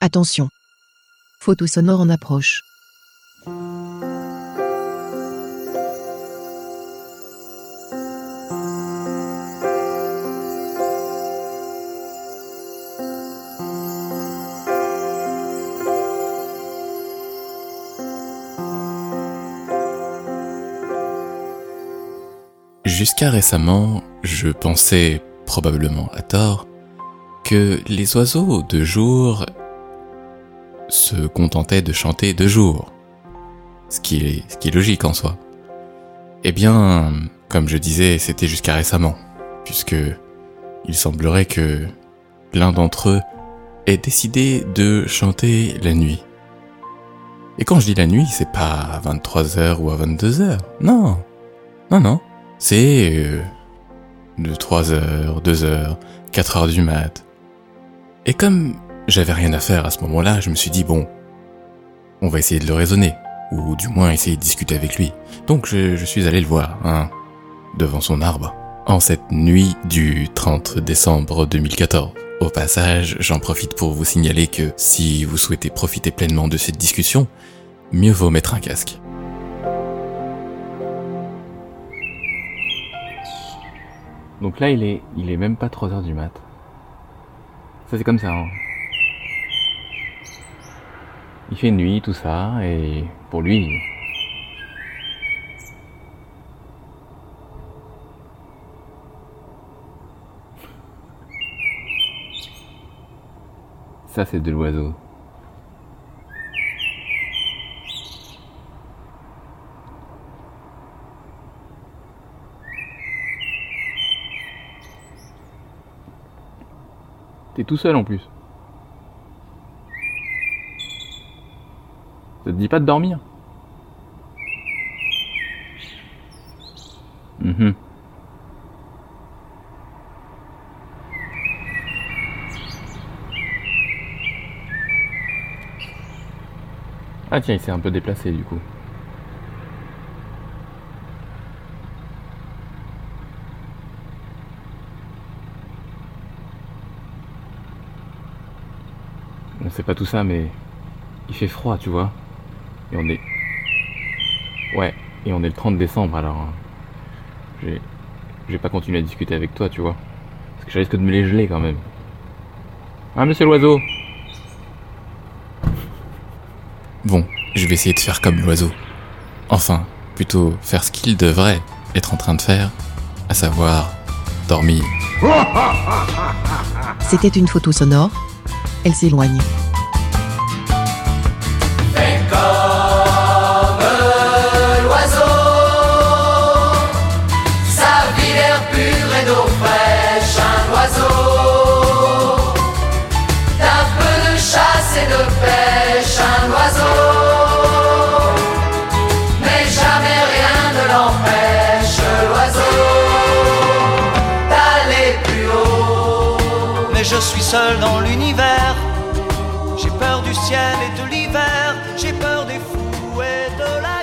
Attention. Photo sonore en approche. Jusqu'à récemment, je pensais, probablement à tort, que les oiseaux de jour se contentaient de chanter de jour. Ce qui est logique en soi. Eh bien, comme je disais, c'était jusqu'à récemment, puisque il semblerait que l'un d'entre eux ait décidé de chanter la nuit. Et quand je dis la nuit, c'est pas à 23h ou à 22h, non. C'est de 3h, 2h, 4h du mat. Et comme j'avais rien à faire à ce moment-là, je me suis dit bon, on va essayer de le raisonner, ou du moins essayer de discuter avec lui. Donc je suis allé le voir, devant son arbre, en cette nuit du 30 décembre 2014. Au passage, j'en profite pour vous signaler que si vous souhaitez profiter pleinement de cette discussion, mieux vaut mettre un casque. Donc là, il est même pas 3h du mat. Ça, c'est comme ça, Il fait nuit, tout ça, et pour lui... Ça, c'est de l'oiseau. T'es tout seul en plus. Ça te dit pas de dormir ? Ah tiens, il s'est un peu déplacé du coup. On sait pas tout ça, mais il fait froid, tu vois. Et on est... Ouais, et on est le 30 décembre, alors... Je vais pas continuer à discuter avec toi, tu vois. Parce que je risque de me les geler quand même. Hein, monsieur l'oiseau ? Bon, je vais essayer de faire comme l'oiseau. Enfin, plutôt faire ce qu'il devrait être en train de faire, à savoir dormir. C'était une photo sonore. Elle s'éloigne. Fais comme l'oiseau, sa vie l'air pur et d'eau fraîche, un oiseau, d'un peu de chasse et de pêche, un oiseau, mais jamais rien ne l'empêche, l'oiseau, d'aller plus haut. Mais je suis seul dans l'univers. J'ai peur du ciel et de l'hiver, j'ai peur des fous et de la